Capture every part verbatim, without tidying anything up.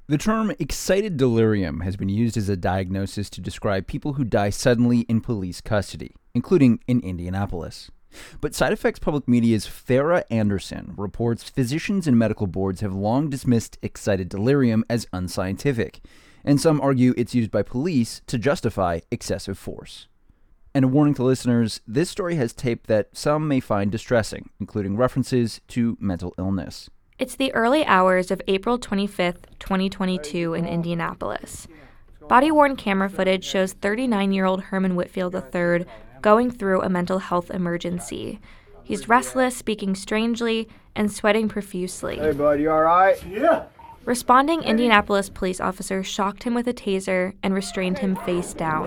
The term excited delirium has been used as a diagnosis to describe people who die suddenly in police custody, including in Indianapolis. But Side Effects Public Media's Farah Anderson reports physicians and medical boards have long dismissed excited delirium as unscientific, and some argue it's used by police to justify excessive force. And a warning to listeners, this story has tape that some may find distressing, including references to mental illness. It's the early hours of April twenty-fifth, twenty twenty-two in Indianapolis. Body-worn camera footage shows thirty-nine-year-old Herman Whitfield the third going through a mental health emergency. He's restless, speaking strangely, and sweating profusely. Hey, bud, you all right? Yeah. Responding Indianapolis police officers shocked him with a taser and restrained him face down.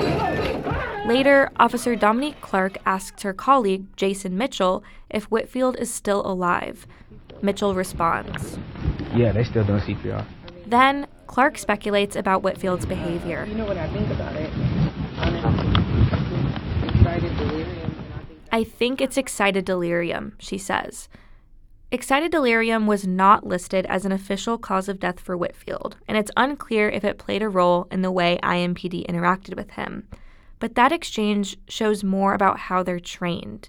Later, Officer Dominique Clark asks her colleague, Jason Mitchell, if Whitfield is still alive. Mitchell responds. Yeah, they still doing C P R. Then, Clark speculates about Whitfield's behavior. You know what I think about it? Honestly, excited delirium. I think it's excited delirium, she says. Excited delirium was not listed as an official cause of death for Whitfield, and it's unclear if it played a role in the way I M P D interacted with him. But that exchange shows more about how they're trained.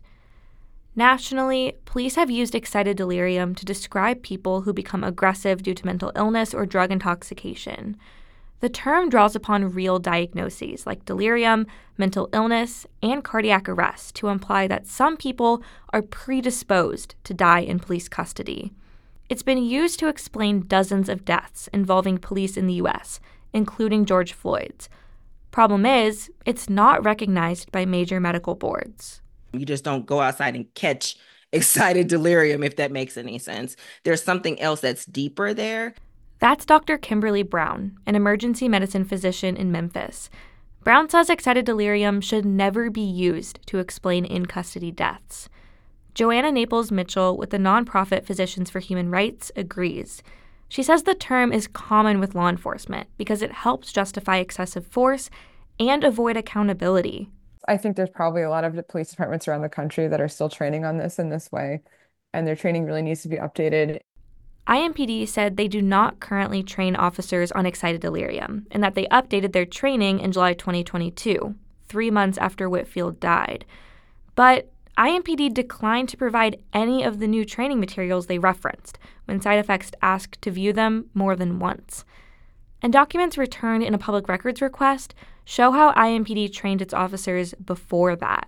Nationally, police have used excited delirium to describe people who become aggressive due to mental illness or drug intoxication. The term draws upon real diagnoses like delirium, mental illness, and cardiac arrest to imply that some people are predisposed to die in police custody. It's been used to explain dozens of deaths involving police in the U S, including George Floyd's. Problem is, it's not recognized by major medical boards. You just don't go outside and catch excited delirium, if that makes any sense. There's something else that's deeper there. That's Doctor Kimberly Brown, an emergency medicine physician in Memphis. Brown says excited delirium should never be used to explain in-custody deaths. Joanna Naples Mitchell with the nonprofit Physicians for Human Rights agrees. She says the term is common with law enforcement because it helps justify excessive force and avoid accountability. I think there's probably a lot of police departments around the country that are still training on this in this way, and their training really needs to be updated. I M P D said they do not currently train officers on excited delirium, and that they updated their training in July twenty twenty-two, three months after Whitfield died. But I M P D declined to provide any of the new training materials they referenced when Side Effects asked to view them more than once. And documents returned in a public records request show how I M P D trained its officers before that.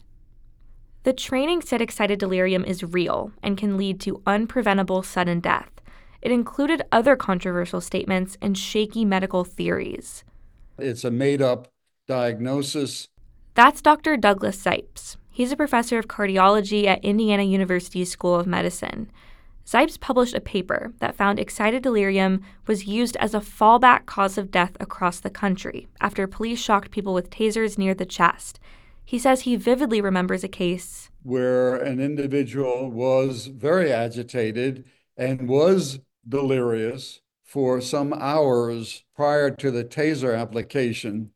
The training said excited delirium is real and can lead to unpreventable sudden death. It included other controversial statements and shaky medical theories. It's a made-up diagnosis. That's Doctor Douglas Zipes. He's a professor of cardiology at Indiana University's School of Medicine. Zipes published a paper that found excited delirium was used as a fallback cause of death across the country after police shocked people with tasers near the chest. He says he vividly remembers a case where an individual was very agitated and was delirious for some hours prior to the taser application,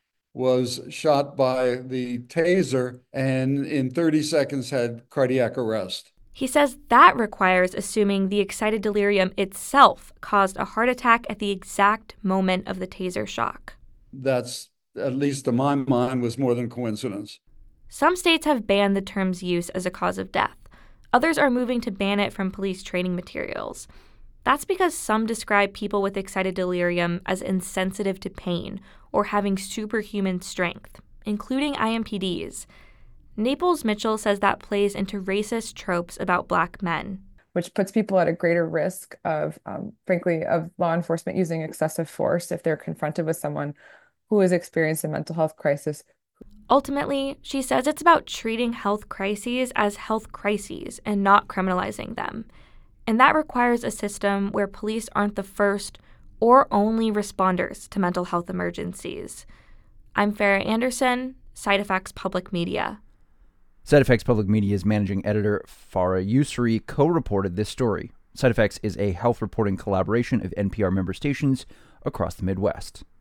was shot by the taser, and in thirty seconds had cardiac arrest. He says that requires assuming the excited delirium itself caused a heart attack at the exact moment of the taser shock. That's, at least to my mind, was more than coincidence. Some states have banned the term's use as a cause of death. Others are moving to ban it from police training materials. That's because some describe people with excited delirium as insensitive to pain or having superhuman strength, including I M P Ds. Naples Mitchell says that plays into racist tropes about Black men, which puts people at a greater risk of, um, frankly, of law enforcement using excessive force if they're confronted with someone who has experienced a mental health crisis. Ultimately, she says it's about treating health crises as health crises and not criminalizing them. And that requires a system where police aren't the first or only responders to mental health emergencies. I'm Farah Anderson, Side Effects Public Media. Side Effects Public Media's managing editor, Farah Yousry, co-reported this story. Side Effects is a health reporting collaboration of N P R member stations across the Midwest.